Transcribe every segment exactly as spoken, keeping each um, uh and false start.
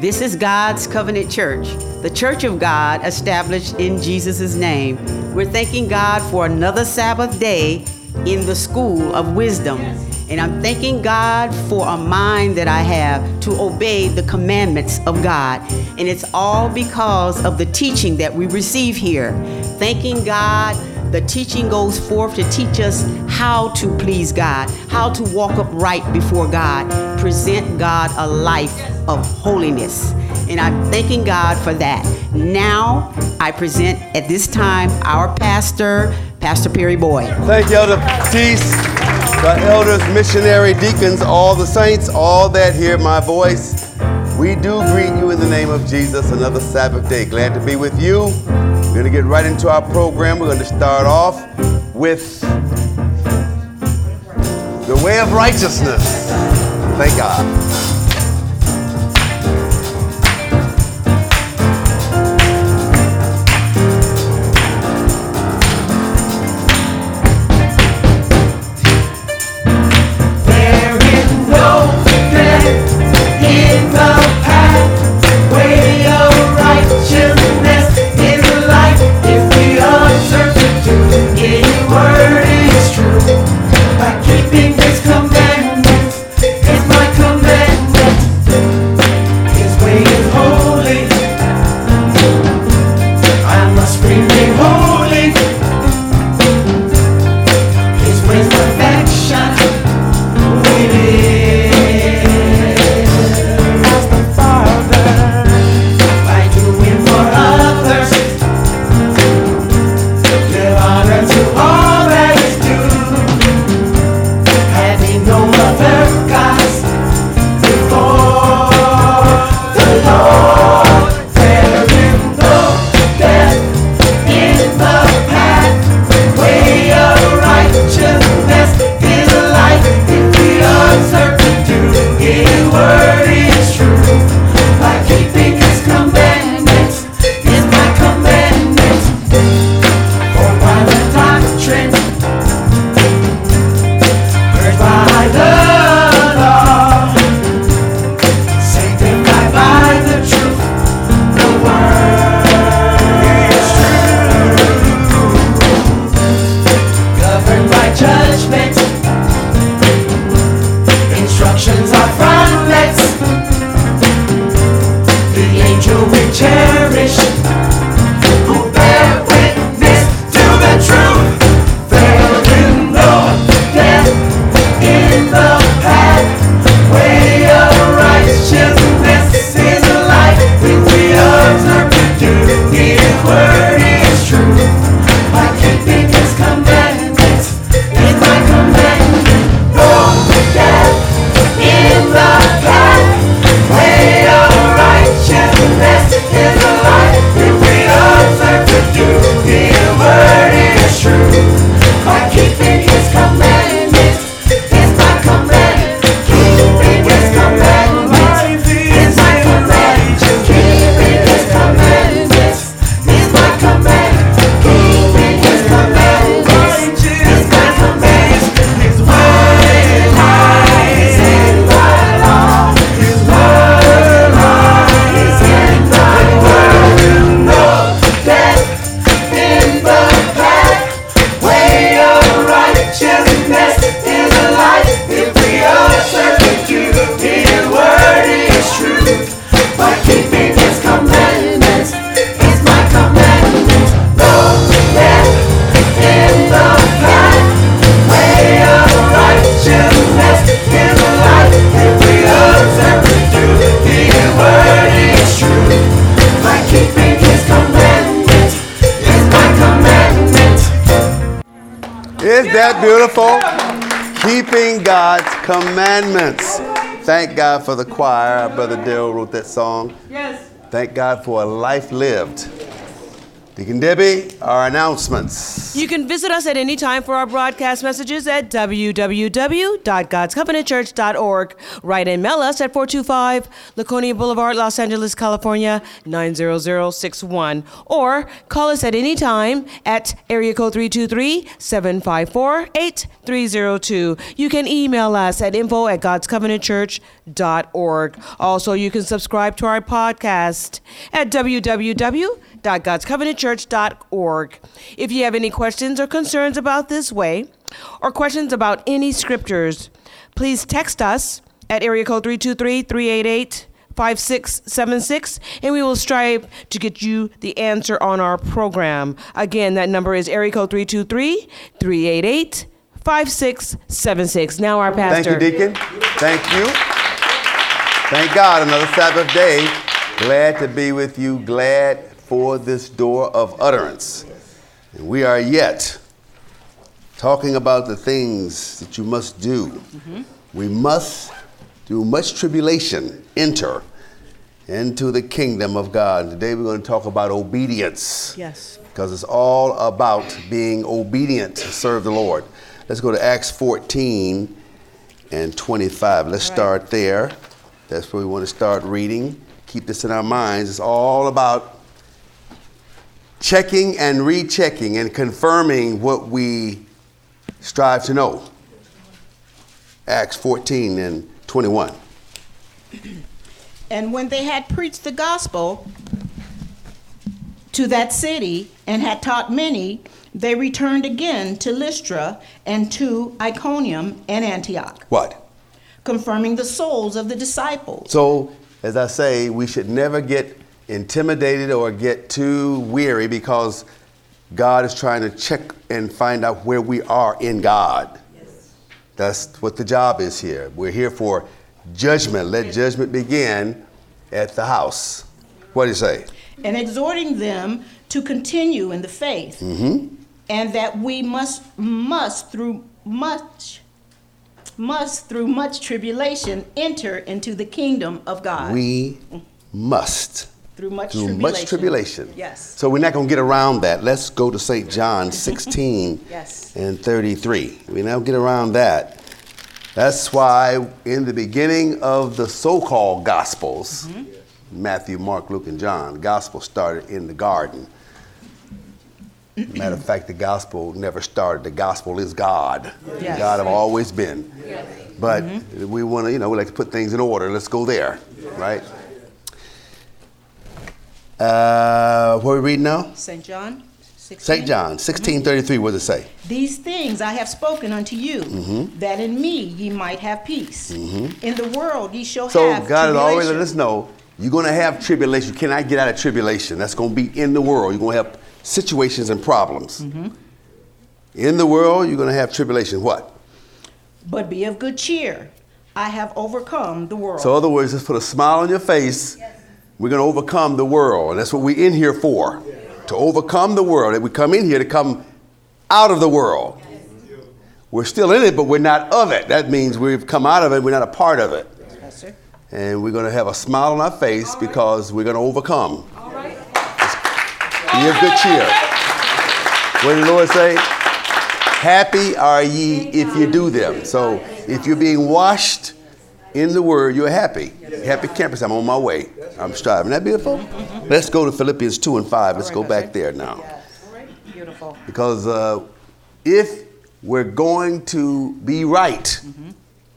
This is God's Covenant Church, the Church of God established in Jesus' name. We're thanking God for another Sabbath day in the school of wisdom. And I'm thanking God for a mind that I have to obey the commandments of God. And it's all because of the teaching that we receive here. Thanking God, the teaching goes forth to teach us how to please God, how to walk upright before God, present God a life of holiness. And I'm thanking God for that. Now, I present at this time our pastor, Pastor Perry Boyd. Thank you, Elder Peace. The elders, missionary, deacons, all the saints, all that hear my voice. We do greet you in the name of Jesus, another Sabbath day. Glad to be with you. We're going to get right into our program. We're going to start off with the way of righteousness. Thank God. Beautiful. Keeping God's commandments. Thank God for the choir. Our brother Daryl wrote that song. Yes. Thank God for a life lived. Deacon Debbie, our announcements. You can visit us at any time for our broadcast messages at w w w dot gods covenant church dot org. Write and mail us at four two five Laconia Boulevard, Los Angeles, California, nine zero zero six one. Or call us at any time at area code three two three, seven five four, eight three zero two. You can email us at info at gods covenant church dot org. Also, you can subscribe to our podcast at w w w dot gods covenant church dot org. If you have any questions or concerns about this way, or questions about any scriptures, please text us at area code three two three, three eight eight, five six seven six, and we will strive to get you the answer on our program. Again, that number is area code three two three, three eight eight, five six seven six. Now our pastor. Thank you, Deacon. Thank you. Thank God, another Sabbath day. Glad to be with you. Glad for this door of utterance. And we are yet talking about the things that you must do. Mm-hmm. We must, through much tribulation, enter into the kingdom of God. And today we're going to talk about obedience. Yes. Because it's all about being obedient to serve the Lord. Let's go to Acts fourteen and twenty-five. Let's right. start there. That's where we want to start reading. Keep this in our minds. It's all about checking and rechecking and confirming what we strive to know. Acts fourteen and twenty-one. And when they had preached the gospel to that city and had taught many, they returned again to Lystra and to Iconium and Antioch. What? Confirming the souls of the disciples. So, as I say, we should never get intimidated or get too weary, because God is trying to check and find out where we are in God. Yes. That's what the job is here. We're here for judgment. Let judgment begin at the house. What do you say? And exhorting them to continue in the faith, mm-hmm. and that we must must through much must through much tribulation enter into the kingdom of God. We must through much through tribulation. much tribulation. Yes. So we're not going to get around that. Let's go to Saint John sixteen yes. and thirty-three. We don't get around that. That's why in the beginning of the so-called Gospels, mm-hmm. Matthew, Mark, Luke, and John, the Gospel started in the garden. Matter of fact, the Gospel never started. The Gospel is God. Yes. God have always been. Yes. But mm-hmm. we want to, you know, we like to put things in order. Let's go there, right? Uh, what are we reading now? Saint John sixteen. Saint John sixteen thirty-three. What does it say? These things I have spoken unto you, mm-hmm. that in me ye might have peace. Mm-hmm. In the world ye shall so have So God has tribulation. already let us know you're going to have tribulation. You cannot get out of tribulation. That's going to be in the world. You're going to have situations and problems. Mm-hmm. In the world, you're going to have tribulation. What? But be of good cheer. I have overcome the world. So in other words, just put a smile on your face. Yes. We're going to overcome the world. And that's what we're in here for. Yes. To overcome the world. And we come in here to come out of the world. Yes. We're still in it, but we're not of it. That means we've come out of it. We're not a part of it. Yes, sir. And we're going to have a smile on our face right. because we're going to overcome. All right. Be of good cheer. What did the Lord say? Happy are ye if you do them. So if you're being washed in the word, you're happy. Happy campus. I'm on my way. I'm striving. Isn't that beautiful? Mm-hmm. Let's go to Philippians two and five. Let's go back there now. All right. Beautiful. Because uh, if we're going to be right, mm-hmm.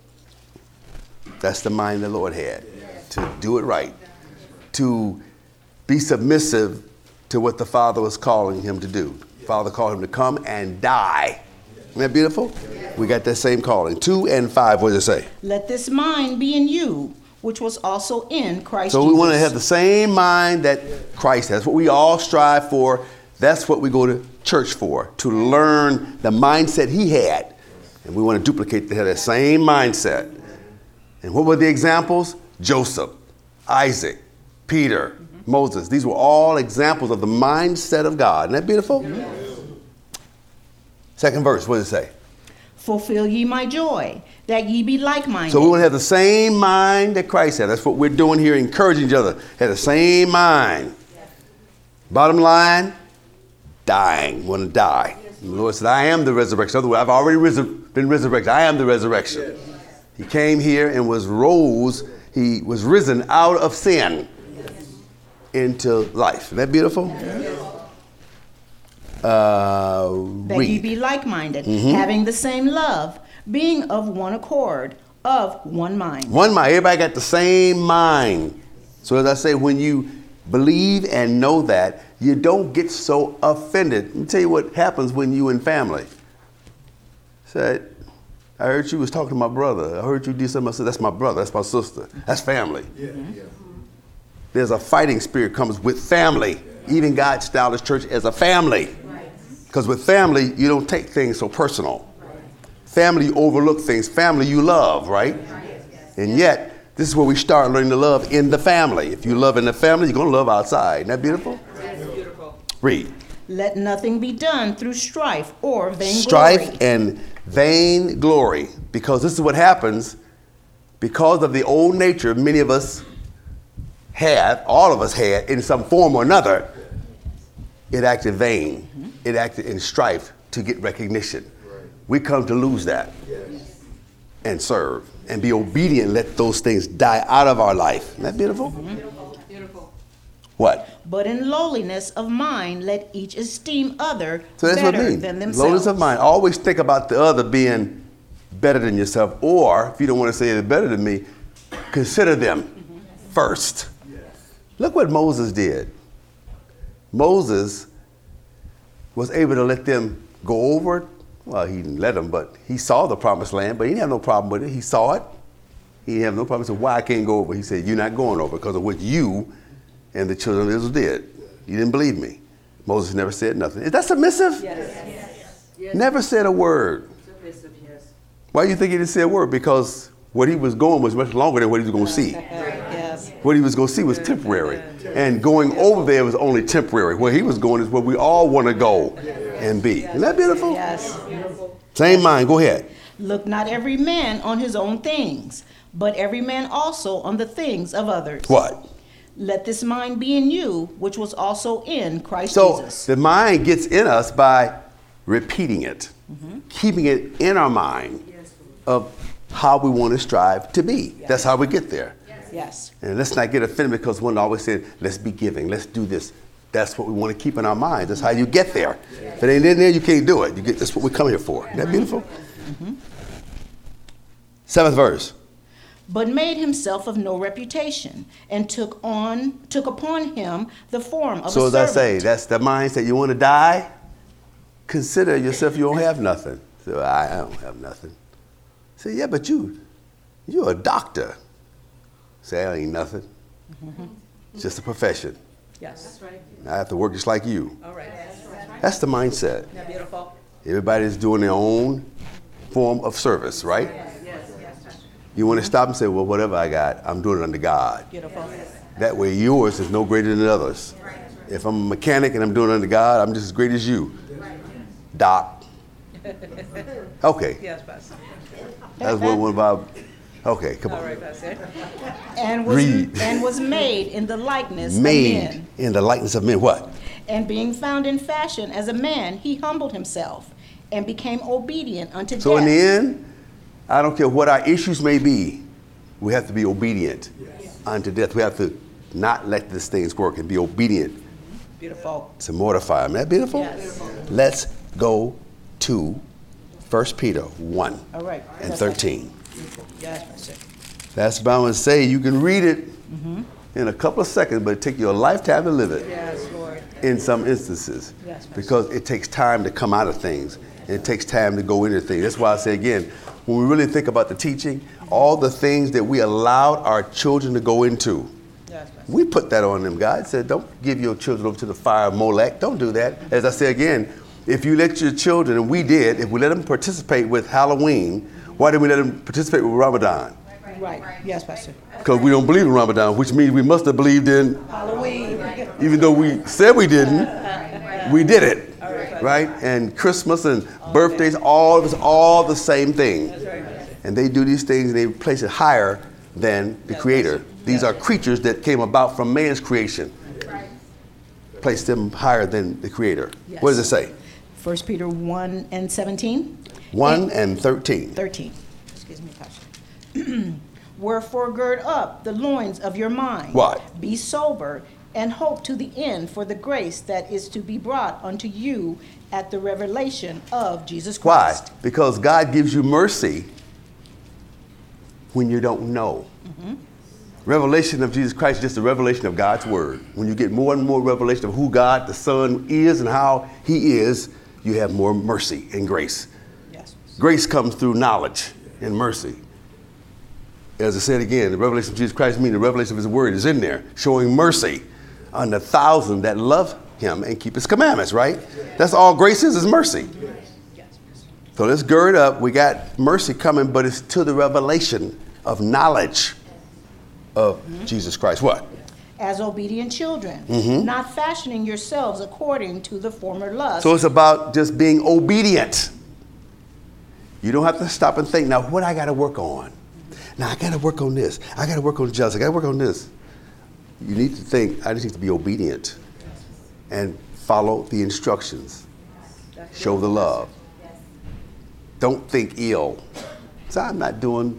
that's the mind the Lord had. To do it right. To be submissive to what the Father was calling him to do. Father called him to come and die. Isn't that beautiful? We got that same calling. Two and five, what does it say? Let this mind be in you, which was also in Christ so Jesus. We want to have the same mind that Christ has. What we all strive for. That's what we go to church for, to learn the mindset he had. And we want to duplicate that, that same mindset. And what were the examples? Joseph, Isaac, Peter, mm-hmm. Moses. These were all examples of the mindset of God. Isn't that beautiful? Mm-hmm. Second verse, what does it say? Fulfill ye my joy, that ye be like-minded. So we want to have the same mind that Christ had. That's what we're doing here, encouraging each other. Have the same mind. Yes. Bottom line, dying. We want to die. Yes. And the Lord said, I am the resurrection. Otherwise, I've already res- been resurrected. I am the resurrection. Yes. He came here and was rose. He was risen out of sin yes. into life. Isn't that beautiful? Yes. Uh, that read. ye be like-minded, mm-hmm. having the same love, being of one accord. of one mind. One mind. Everybody got the same mind. So as I say, when you believe and know that, you don't get so offended. Let me tell you what happens when you in family. Said, I heard you was talking to my brother. I heard you did something. I said, that's my brother. That's my sister. That's family. Yeah, yeah. There's a fighting spirit comes with family. Yeah. Even God established church as a family. Because right. with family, you don't take things so personal. Right. Family, you overlook things. Family, you love, right? Right. And yet, this is where we start learning to love in the family. If you love in the family, you're going to love outside. Isn't that beautiful? That's beautiful. Read. Let nothing be done through strife or vainglory. Strife and vain glory. Because this is what happens because of the old nature many of us have, all of us had, in some form or another. It acted vain. Mm-hmm. It acted in strife to get recognition. Right. We come to lose that. Yes. And serve. And be obedient, let those things die out of our life. Isn't that beautiful? Mm-hmm. Beautiful. Beautiful. What? But in lowliness of mind, let each esteem other so that's better what I mean. than themselves. Lowliness of mind. Always think about the other being better than yourself. Or, if you don't want to say they're better than me, consider them mm-hmm. first. Yes. Look what Moses did. Moses was able to let them go over it. Well, he didn't let him, but he saw the promised land, but he didn't have no problem with it. He saw it. He didn't have no problem. He said, why I can't go over? He said, you're not going over because of what you and the children of Israel did. You didn't believe me. Moses never said nothing. Is that submissive? Yes. yes. yes. Never said a word. Submissive, yes. Why do you think he didn't say a word? Because what he was going was much longer than what he was going to see. Yes. What he was going to see was temporary. And going over there was only temporary. Where he was going is where we all want to go and be. Isn't that beautiful? Yes. Same mind. Go ahead. Look not every man on his own things, but every man also on the things of others. What? Let this mind be in you, which was also in Christ so Jesus. So the mind gets in us by repeating it, mm-hmm. keeping it in our mind of how we want to strive to be. Yes. That's how we get there. Yes. And let's not get offended because one always said, let's be giving, let's do this. That's what we want to keep in our minds. That's how you get there. If it ain't in there, you can't do it. You get, that's what we come here for. Isn't that beautiful? Mm-hmm. Seventh verse. But made himself of no reputation, and took on took upon him the form of so a servant. So as I say, that's the mindset. You want to die? Consider yourself you don't have nothing. So I, I don't have nothing. Say, yeah, but you, you're a doctor. Say, I ain't nothing. Mm-hmm. It's just a profession. Yes. That's right. I have to work just like you. All right. That's, right. That's the mindset. Isn't that beautiful? Everybody's doing their own form of service, right? Yes. Yes. Yes. You want to stop and say, well, whatever I got, I'm doing it under God. Beautiful. That way yours is no greater than others. Right. If I'm a mechanic and I'm doing it under God, I'm just as great as you. Right. Doc. Okay. Yes, Pastor. That's what one of our... Okay, come on. All right, Pastor. And was, Read. and was made in the likeness made of men. in the likeness of men. What? And being found in fashion as a man, he humbled himself and became obedient unto so death. So in the end, I don't care what our issues may be, we have to be obedient yes. unto death. We have to not let these things work and be obedient. Beautiful. To mortify them. Isn't that beautiful? Yes. Let's go to First Peter one All right. and That's thirteen. Yes, Pastor. That's what I'm going to say. You can read it mm-hmm. in a couple of seconds, but it takes you a lifetime to live it. Yes, Lord. In some instances. Yes, Pastor. Because it takes time to come out of things. And it takes time to go into things. That's why I say again, when we really think about the teaching, mm-hmm. all the things that we allowed our children to go into, yes, we put that on them. God said, don't give your children over to the fire of Molech. Don't do that. Mm-hmm. As I say again, if you let your children, and we did, if we let them participate with Halloween, why didn't we let them participate with Ramadan? Right. Yes, Pastor. Because we don't believe in Ramadan, which means we must have believed in Halloween. Even though we said we didn't, we did it. Right? And Christmas and birthdays, all of it's all the same thing. And they do these things and they place it higher than the Creator. These are creatures that came about from man's creation. Place them higher than the Creator. What does it say? First Peter one and seventeen. one and thirteen. thirteen. Excuse me, Pastor. Wherefore gird up the loins of your mind. What? Be sober and hope to the end for the grace that is to be brought unto you at the revelation of Jesus Christ. Why? Because God gives you mercy when you don't know. Mm-hmm. Revelation of Jesus Christ is just a revelation of God's word. When you get more and more revelation of who God the Son is and how he is, you have more mercy and grace. Yes. Grace comes through knowledge and mercy. As I said again, the revelation of Jesus Christ means the revelation of his word is in there, showing mercy on the thousand that love him and keep his commandments, right? That's all grace is, is mercy. So let's gird up. We got mercy coming, but it's to the revelation of knowledge of mm-hmm. Jesus Christ. What? As obedient children, mm-hmm. not fashioning yourselves according to the former lust. So it's about just being obedient. You don't have to stop and think, now what I got to work on? Now I got to work on this. I got to work on justice. I got to work on this. You need to think, I just need to be obedient and follow the instructions. Show the love. Don't think ill. So I'm not doing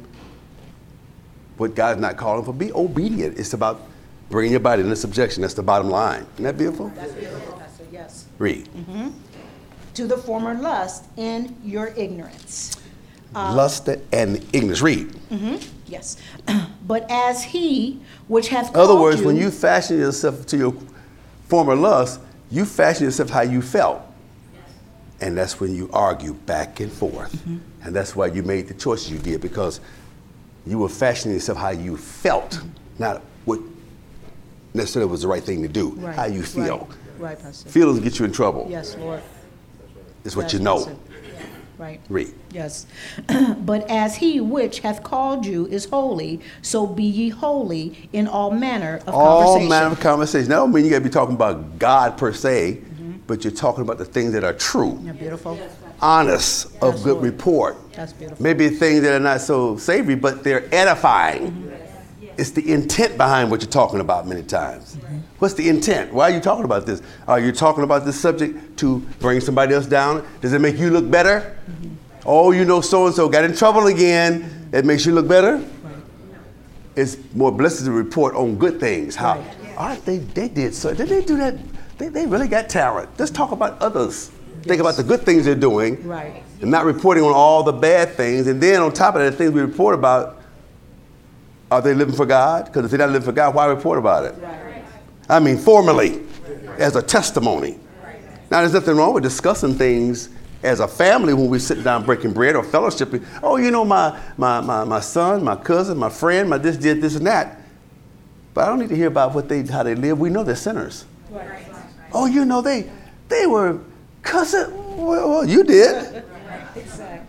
what God's not calling for. Be obedient. It's about bringing your body into subjection. That's the bottom line. Isn't that beautiful? That's beautiful, Pastor. Yes. Read. Mm-hmm. To the former lust in your ignorance. Um, Lust and ignorance. Read. Mm-hmm. Yes. But as he which hath called you. In other words, you, when you fashion yourself to your former lust, you fashion yourself how you felt. And that's when you argue back and forth. Mm-hmm. And that's why you made the choices you did, because you were fashioning yourself how you felt, mm-hmm. not what necessarily was the right thing to do, right. how you feel. Right, right, Pastor. Feelings get you in trouble. Yes, Lord. It's what Yes, you know. Pastor. Right. Read. Yes. But as he which hath called you is holy, so be ye holy in all manner of all conversation. All manner of conversation. That don't mean you got to be talking about God per se, mm-hmm. but you're talking about the things that are true. Yeah, beautiful. Honest, yes, of good Lord. Report. That's beautiful. Maybe things that are not so savory, but they're edifying. Mm-hmm. It's the intent behind what you're talking about many times. Mm-hmm. What's the intent? Why are you talking about this? Are you talking about this subject to bring somebody else down? Does it make you look better? Mm-hmm. Oh, you know, so-and-so got in trouble again. Mm-hmm. It makes you look better? Right. It's more blessed to report on good things. How, right. all right, they, they did so. Did they do that? They, they really got talent. Let's talk about others. Yes. Think about the good things they're doing. Right. And not reporting on all the bad things. And then on top of that, the things we report about, are they living for God? Because if they're not living for God, why report about it? Right. I mean, formally, as a testimony. Now, there's nothing wrong with discussing things as a family when we sit down breaking bread or fellowshipping. Oh, you know, my my my, my son, my cousin, my friend, my this did this and that. But I don't need to hear about what they how they live. We know they're sinners. Right. Oh, you know, they they were cussing. Well, well you did. Exactly.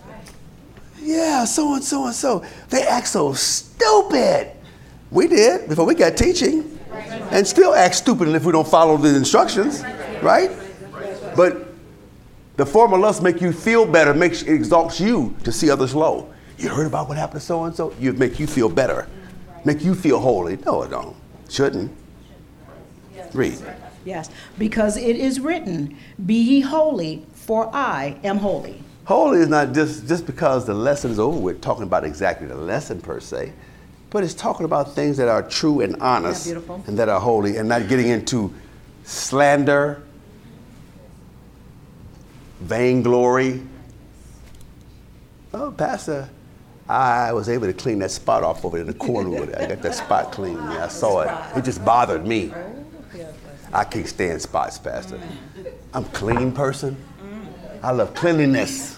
Yeah, so and so and so. They act so stupid. We did before we got teaching. And still act stupid if we don't follow the instructions, right? But the former lust make you feel better, makes it exalts you to see others low. You heard about what happened to so and so? You make you feel better, make you feel holy. No, it don't. Shouldn't. Read. Yes, because it is written, "Be ye holy, for I am holy." Holy is not just just because the lesson is over with, talking about exactly the lesson per se. But it's talking about things that are true and honest and that are holy, and not getting into slander, vainglory. Oh, Pastor, I was able to clean that spot off over in the corner over there. I got that spot clean. Yeah, I saw it. It just bothered me. I can't stand spots, Pastor. I'm a clean person. I love cleanliness.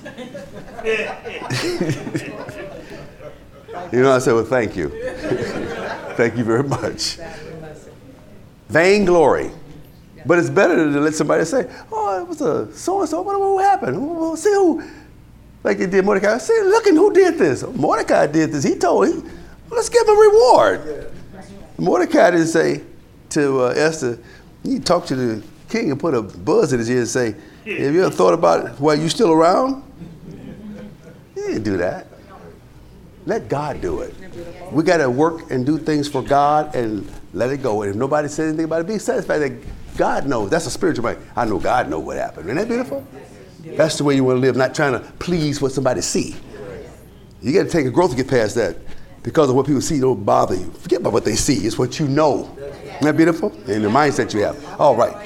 You know, I said, well, thank you. Thank you very much. Vainglory. But it's better to let somebody say, oh, it was a so-and-so. What, what happened? Well, see who, like they did Mordecai. See, look at who did this. Mordecai did this. He told him, well, let's give him a reward. Mordecai didn't say to uh, Esther, you talk to the king and put a buzz in his ear and say, have you ever thought about why you still around? He didn't do that. Let God do it. We got to work and do things for God and let it go. And if nobody says anything about it, be satisfied that God knows. That's a spiritual mind. I know God knows what happened. Isn't that beautiful? That's the way you want to live, not trying to please what somebody see. You got to take a growth to get past that. Because of what people see don't bother you. Forget about what they see. It's what you know. Isn't that beautiful? And the mindset you have. All right.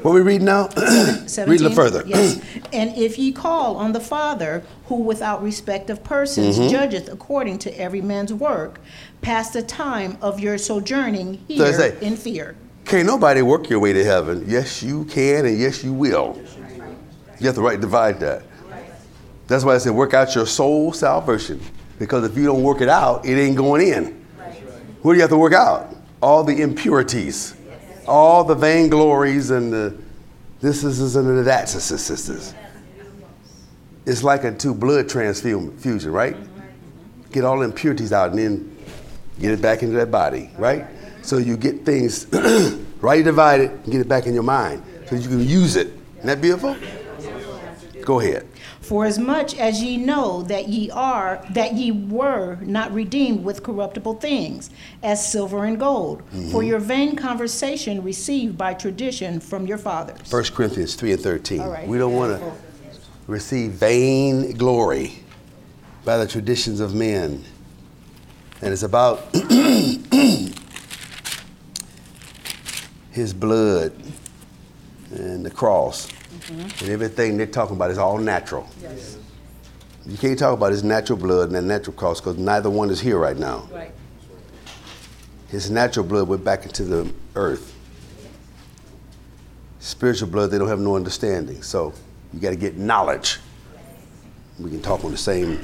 What are we reading now? Read a seventeen? little further. Yes. And if ye call on the Father, who without respect of persons Mm-hmm. judgeth according to every man's work, pass the time of your sojourning So here they say- in fear. Can't nobody work your way to heaven. Yes, you can, and yes, you will. You have to right divide that. That's why I said work out your soul salvation. Because if you don't work it out, it ain't going in. What do you have to work out? All the impurities, all the vainglories, and the this is and the that sisters. It's like a two blood transfusion, right? Get all the impurities out and then get it back into that body, right? So you get things right divided and get it back in your mind so you can use it. Isn't that beautiful? Go ahead. For as much as ye know that ye are, that ye were not redeemed with corruptible things, as silver and gold, Mm-hmm. for your vain conversation received by tradition from your fathers. First Corinthians three and thirteen. All right. We don't want to receive vain glory by the traditions of men. And it's about his blood and the cross. Mm-hmm. And everything they're talking about is all natural. Yes. You can't talk about his natural blood and that natural cross because neither one is here right now. Right. His natural blood went back into the earth. Spiritual blood, they don't have no understanding. So you got to get knowledge. We can talk on the same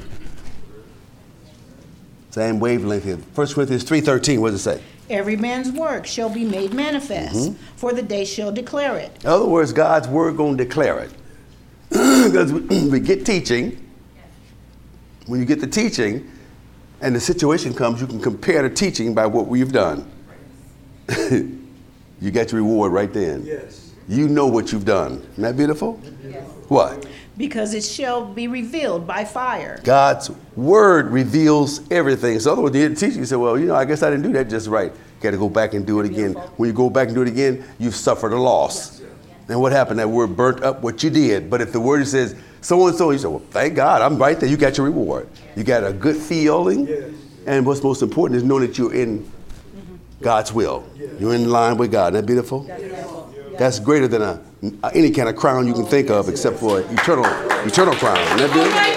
same wavelength. First Corinthians three thirteen, what does it say? Every man's work shall be made manifest, Mm-hmm. for the day shall declare it. In other words, God's word going to declare it. Because we, we get teaching. When you get the teaching and the situation comes, you can compare the teaching by what we've done. You get your reward right then. Yes. You know what you've done. Isn't that beautiful? Yes. What? Because it shall be revealed by fire. God's word reveals everything. So otherwise, you teach you say, well, you know, I guess I didn't do that just right. Got to go back and do it again. When you go back and do it again, you've suffered a loss. And what happened? That word burnt up what you did. But if the word says so and so, you say, well, thank God, I'm right there. You got your reward. You got a good feeling. Yes. And what's most important is knowing that you're in God's will. You're in line with God. Isn't that beautiful? That's greater than a, any kind of crown you can think of except for an eternal, eternal crown. Isn't that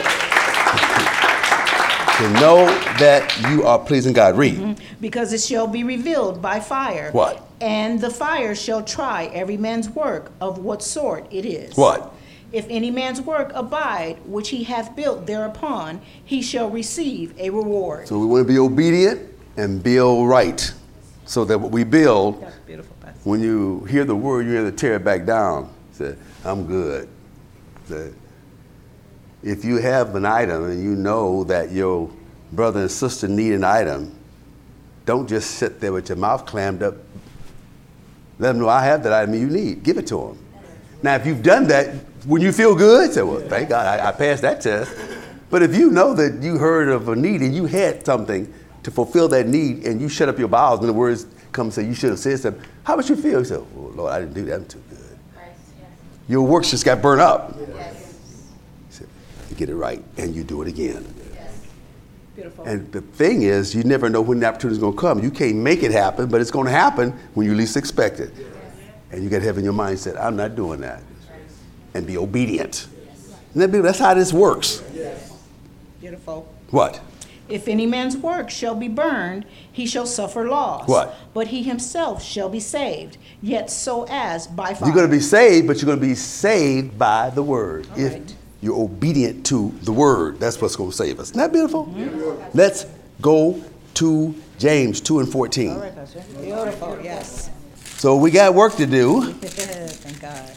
beautiful? To know that you are pleasing God. Read. Mm-hmm. Because it shall be revealed by fire. What? And the fire shall try every man's work of what sort it is. What? If any man's work abide, which he hath built thereupon, he shall receive a reward. So we want to be obedient and build right. So that what we build, That's beautiful, Pastor. when you hear the word, you have to tear it back down. Say, I'm good. Say, if you have an item and you know that your brother and sister need an item, don't just sit there with your mouth clammed up. Let them know I have that item you need. Give it to them. Now, if you've done that, when you feel good, say, well, thank God I, I passed that test. But if you know that you heard of a need and you had something to fulfill that need and you shut up your bowels when the words come and say you should have said something, how would you feel? You say, oh, Lord, I didn't do that. I'm too good. Right, yes. Your works just got burnt up. Yes. So you get it right and you do it again. Yes. Beautiful. And the thing is, you never know when the opportunity is going to come. You can't make it happen, but it's going to happen when you least expect it. And you got to have in your mindset, I'm not doing that. And be obedient. And that be- that's how this works. Beautiful. What? If any man's work shall be burned, he shall suffer loss. What? But he himself shall be saved, yet so as by fire. You're going to be saved, but you're going to be saved by the word. All if right. you're obedient to the word, that's what's going to save us. Isn't that beautiful? Mm-hmm. Let's go to James two and fourteen. All right, Pastor. Beautiful, yes. So we got work to do. Thank God.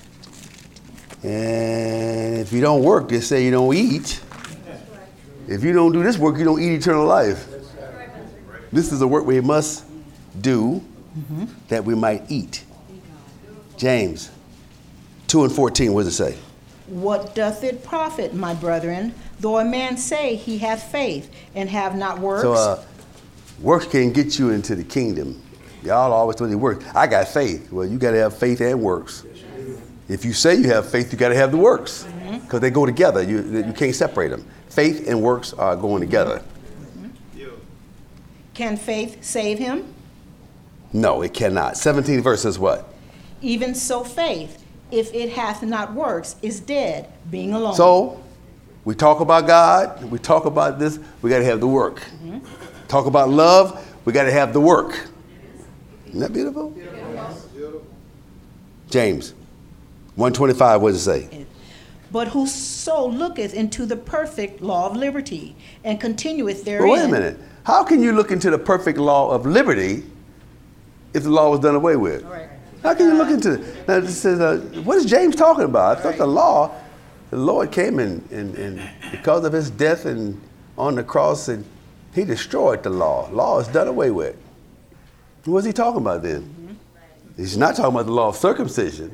And if you don't work, they say you don't eat. If you don't do this work, you don't eat eternal life. This is the work we must do mm-hmm. that we might eat. James two and fourteen, what does it say? What doth it profit, my brethren, though a man say he hath faith and have not works? So uh, works can get you into the kingdom. Y'all always do the work. I got faith. Well, you got to have faith and works. If you say you have faith, you got to have the works because mm-hmm. they go together. You you can't separate them. Faith and works are going together. Mm-hmm. Can faith save him? No, it cannot. seventeenth verse says what? Even so faith, if it hath not works, is dead, being alone. So, we talk about God, we talk about this, we got to have the work. Mm-hmm. Talk about love, we got to have the work. Isn't that beautiful? Yes. James one twenty-five, what does it say? But whoso looketh into the perfect law of liberty and continueth therein. Well, wait a minute. How can you look into the perfect law of liberty if the law was done away with? All right. How can you look into it? Now, this says, uh, what is James talking about? I thought the law, the Lord came and, and, and because of his death and on the cross, and he destroyed the law. Law is done away with. What is he talking about then? Mm-hmm. He's not talking about the law of circumcision.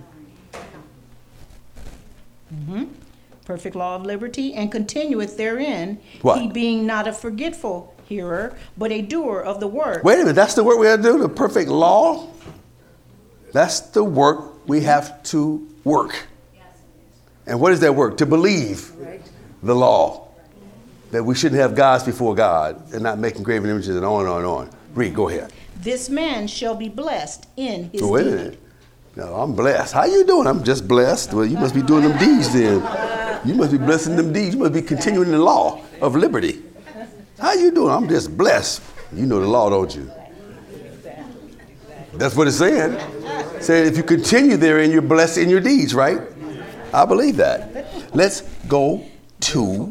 Mm-hmm. Perfect law of liberty and continueth therein. What? He being not a forgetful hearer, but a doer of the work. Wait a minute, that's the work we have to do, the perfect law? That's the work we have to work. And what is that work? To believe the law. That we shouldn't have gods before God and not making graven images and on and on and on. Read, go ahead. This man shall be blessed in his oh, wait deed. a minute. No, I'm blessed. How you doing? I'm just blessed. Well, you must be doing them deeds then. You must be blessing them deeds. You must be continuing the law of liberty. How you doing? I'm just blessed. You know the law, don't you? That's what it's saying. Saying if you continue therein, you're blessed in your deeds, right? I believe that. Let's go to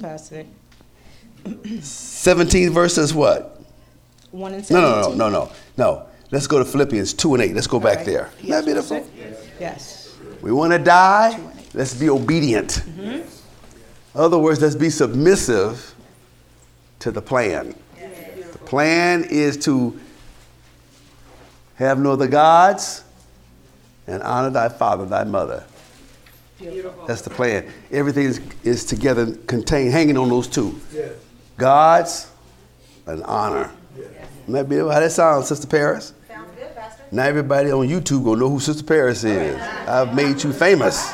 seventeen verses what? One and No, seventeen. no, no, no, no, no. Let's go to Philippians two and eight. Let's go back right. there. Isn't Yes, that beautiful? Yes. We want to die. Let's be obedient. Mm-hmm. In other words, let's be submissive to the plan. The plan is to have no other gods and honor thy father, thy mother. Beautiful. That's the plan. Everything is, is together, contained, hanging on those two. Yes. Gods and honor. Yes. Isn't that beautiful? How that sound, Sister Paris? Sounds good, Pastor. Now everybody on YouTube gonna know who Sister Paris is. I've made you famous.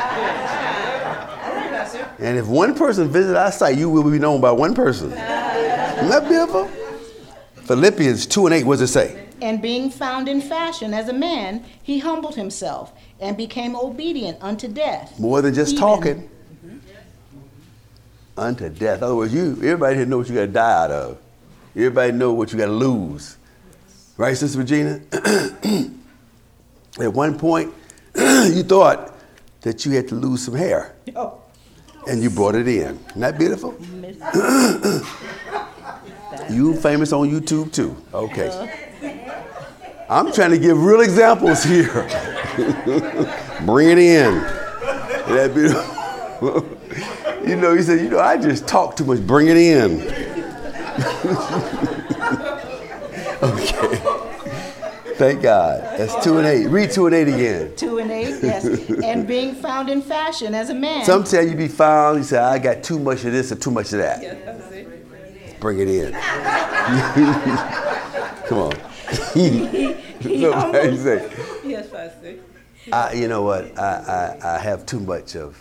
And if one person visit our site, you will be known by one person. Isn't that beautiful? Philippians two and eight, what does it say? And being found in fashion as a man, he humbled himself and became obedient unto death. More than just even, talking. Mm-hmm. Unto death. In other words, you everybody here know what you got to die out of. Everybody know what you got to lose. Right, Sister Regina? At one point, you thought that you had to lose some hair. Oh. And you brought it in. Isn't that beautiful? You famous on YouTube too. Okay. I'm trying to give real examples here. Bring it in. Isn't that beautiful? You know, he said, you know, I just talk too much. Bring it in. Okay. Thank God. That's two and eight. Read two and eight again. Two and eight, yes. And being found in fashion as a man. Sometimes you be found, you say, I got too much of this or too much of that. Bring it in. Come on. Somebody say, Yes, Pastor. I, you know what? I, I, I have too much of.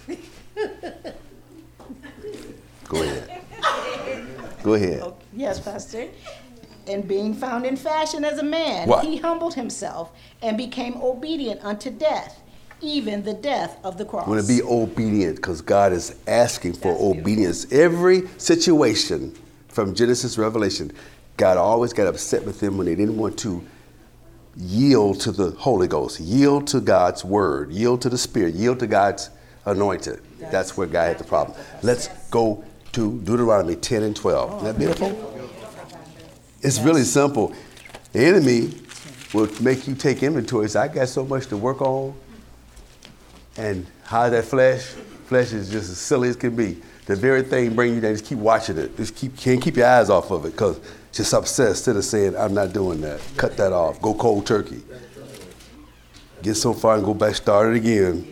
Go ahead. Go ahead. Oh, yes, Pastor. And being found in fashion as a man, What? he humbled himself and became obedient unto death, even the death of the cross. I want to be obedient because God is asking for obedience. Every situation from Genesis to Revelation, God always got upset with them when they didn't want to yield to the Holy Ghost, yield to God's word, yield to the Spirit, yield to God's anointed. That's, That's where God had the problem. Let's go to Deuteronomy ten and twelve. Isn't that beautiful? It's really simple. The enemy will make you take inventory. So I got so much to work on. And how that flesh, flesh is just as silly as can be. The very thing bring you down, just keep watching it. Just keep, can't keep your eyes off of it because just upset instead of saying, I'm not doing that. Cut that off. Go cold turkey. Get so far and go back, start it again.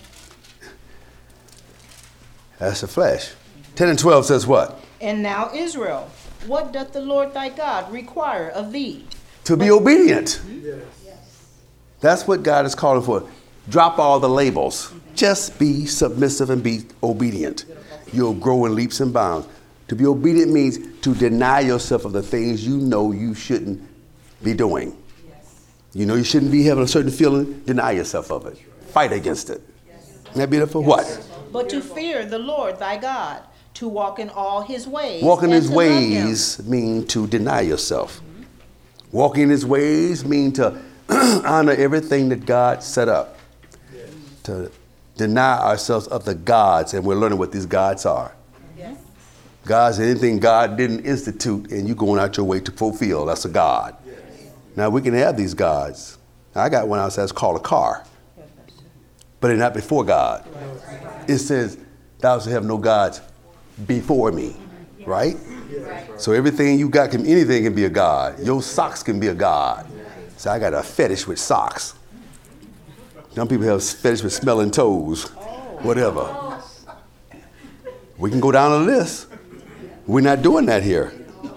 That's the flesh. ten and twelve says what? And now, Israel, what doth the Lord thy God require of thee? To be obedient. Yes. That's what God is calling for. Drop all the labels. Just be submissive and be obedient. You'll grow in leaps and bounds. To be obedient means to deny yourself of the things you know you shouldn't be doing. You know you shouldn't be having a certain feeling, deny yourself of it. Fight against it. Isn't that beautiful? What? But to fear the Lord thy God, to walk in all his ways. Walking and his to love him. ways mean to deny yourself. Walking his ways mean to honor everything that God set up. To deny ourselves of the gods, and we're learning what these gods are. Yes. Gods, anything God didn't institute and you going out your way to fulfill, that's a God. Yes. Now we can have these gods. I got one outside, it's called a car. But it's not before God. It says, thou shalt have no gods before me, right? So everything you got, can anything can be a god. Your socks can be a god. So I got a fetish with socks. Some people have fetish with smelling toes, whatever. We can go down a list. We're not doing that here.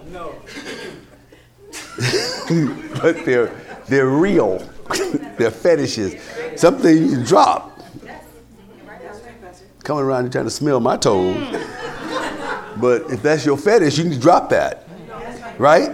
But they're they're real. They're fetishes. Something you drop. Coming around and trying to smell my toes. But if that's your fetish, you can drop that. Right?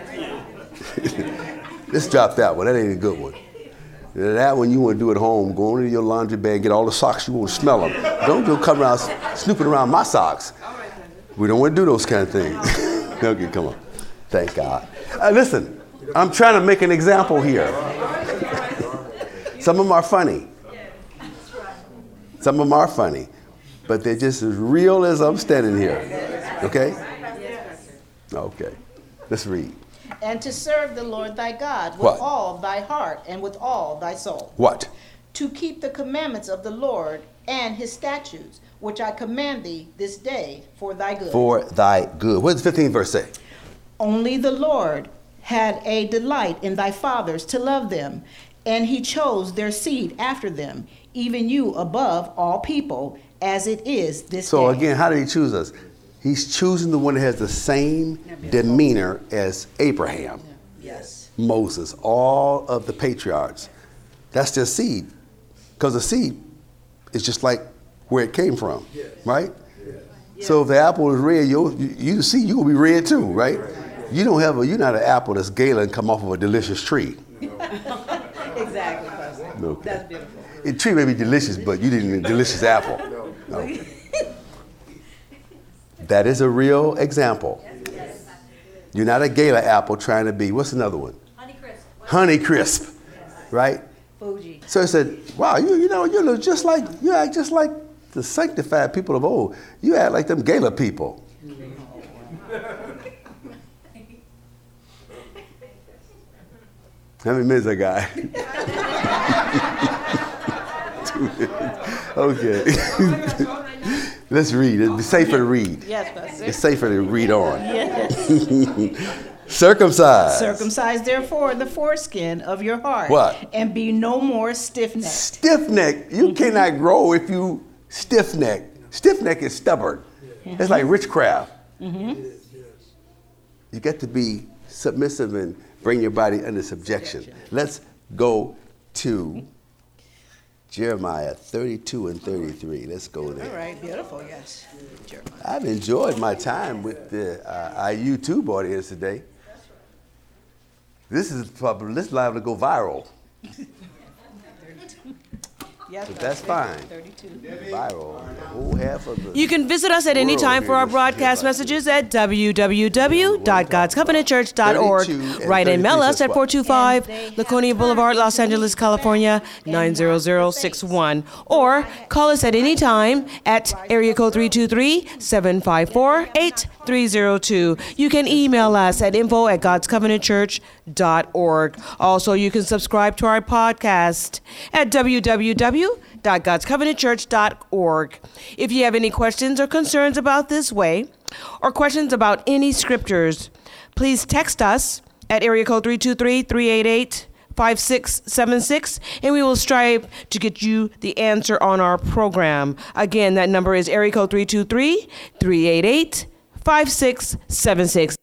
Let's drop that one. That ain't a good one. That one you want to do at home. Go into your laundry bag, get all the socks you want to smell them. Don't go come around snooping around my socks. We don't want to do those kind of things. Okay, come on. Thank God. Uh, listen, I'm trying to make an example here. Some of them are funny. Some of them are funny. But they're just as real as I'm standing here. Okay? Okay. Let's read. And to serve the Lord thy God with What? all thy heart and with all thy soul. What? To keep the commandments of the Lord and his statutes, which I command thee this day for thy good. For thy good. What does the fifteenth verse say? Only the Lord had a delight in thy fathers to love them, and he chose their seed after them, even you above all people, as it is this So day. again, how did he choose us? He's choosing the one that has the same demeanor as Abraham, Yes. Moses, all of the patriarchs. That's their seed. Because the seed is just like where it came from, right? So if the apple is red, you you see you will be red too, right? You don't have a, you're not an apple that's gala and come off of a delicious tree. Exactly, Pastor. Okay. That's beautiful. The tree may be delicious, but you didn't get a delicious apple. Okay. That is a real example. You're not a gala apple trying to be, what's another one? Honey Crisp. Honey Crisp, right? Fuji. So he said, wow, you you know, you look just like, you act just like the sanctified people of old. You act like them gala people. How many minutes I got? Two minutes. Okay. Let's read. It'd be safer to read. Yes, Pastor. It's safer to read on. Yes. Circumcised. Circumcise therefore the foreskin of your heart. What? And be no more stiff-necked. Stiff-necked. You cannot grow if you stiff-necked. Stiff-necked is stubborn. It's like witchcraft. Mm-hmm. You got to be submissive and bring your body under subjection. Let's go to Jeremiah thirty-two and thirty-three. Let's go there. All right, beautiful, yes. Jeremiah. I've enjoyed my time with the uh, YouTube audience today. This is probably, this live to go viral. Yes, But that's Pastor. fine. thirty-two. Viral. The whole half of the You can visit us at any world time for our hears- broadcast hears messages at w w w dot gods covenant church dot org. thirty-two and Write and mail thirty-three us says at what? four two five And they have Laconia Boulevard, Los Angeles, California, nine zero zero six one. Or call us at any time at area code three two three, seven five four, eight three zero two. You can email us at info at gods covenant church dot org. Also, you can subscribe to our podcast at w w w dot gods covenant church dot org. If you have any questions or concerns about this way, or questions about any scriptures, please text us at area code three two three, three eight eight, five six seven six, and we will strive to get you the answer on our program. Again, that number is area code three two three, three eight eight, five six seven six.